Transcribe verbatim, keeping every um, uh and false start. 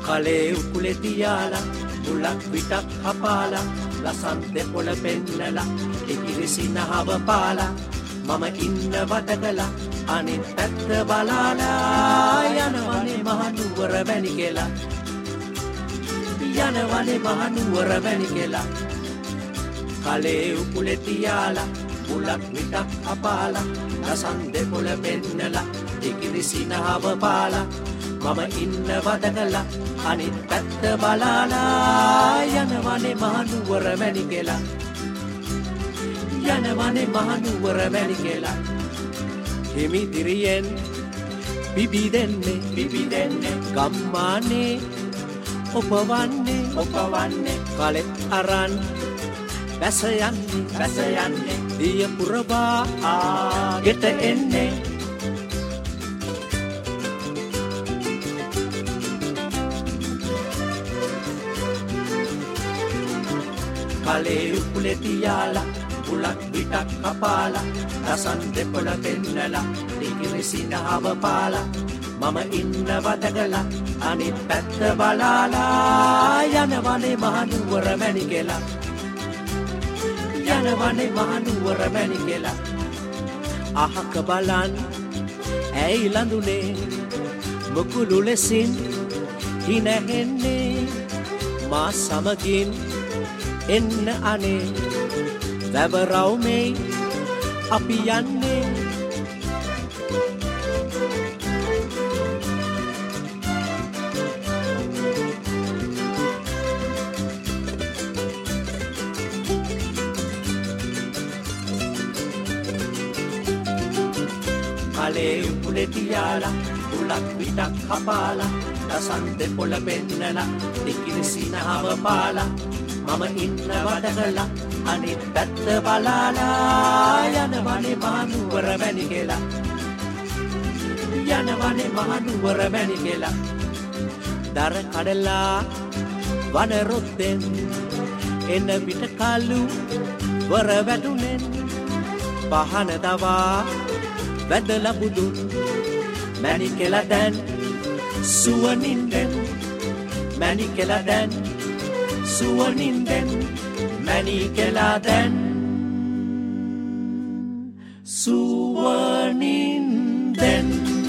කලේ උකුලේ තියාලා මුලක් විටක් කපාලා ලසන් දෙපොළ පෙන්නලා ඉකිරිසිනහව පාලා මම ඉන්න වටකලා අනිත් පැත්ත බලාලා යනවනේ මහනුවර වැනි කියලා යනවනේ මහනුවර වැනි කියලා කලේ උකුලේ තියාලා මුලක් විටක් කපාලා ලසන් දෙපොළ පෙන්නලා ඉකිරිසිනහව පාලා මම ඉන්න වටකලා අනිත් පැත්ත බලාලා යනවනේ මහනුවර වැනි කියලා යනවනේ මහනුවර වැනි කියලා හිමිදිරියෙන් බිබි දෙන්නේ බිබි දෙන්නේ ගම්මානේ ඔපවන්නේ ඔපවන්නේ කලෙත් අරන් බැස යන්නේ බැස යන්නේ දිය පුරවා ආගෙට එන්නේ කලේ උකුලේ තියාලා මුලක් විටක් කපාලා රසන් දෙපොළ පෙන්නලා ඉකිරිසිනහව පාලා මම ඉන්න වටකලා අනිත් පැත්ත බලාලා යනවනේ මහනුවර වැනි කියලා යනවනේ මහනුවර වැනි කියලා අහක බලන් ඇයි ලඳුනේ මුකුළු ලෙසින් හිනැහෙන්නේ මා සමගින් එන්න අනේ වැවරවුමේ අපි යන්නේ කලේ උකුලේ තියාලා මුලක් විටක් කපාලා ලසන් දෙපොළ පෙන්නලා ඉකිරිසිනහව පාලා මම ඉන්න වටකලා අනිත් පැත්ත බලාලා යනවනේ මහනුවර වැනි කියලා යනවනේ මහනුවර වැනි කියලා දර කඩලා වන රොත්තෙන් එන විට කලු වර වැටුනෙන් පහන දවා වැදලා බුදුන් මැණි කියලා දැන් සුවනින්දෙන් මැණි කියලා දැන් සුවනින්දෙන් මැණි කියලා දැන් සුවනින්දෙන්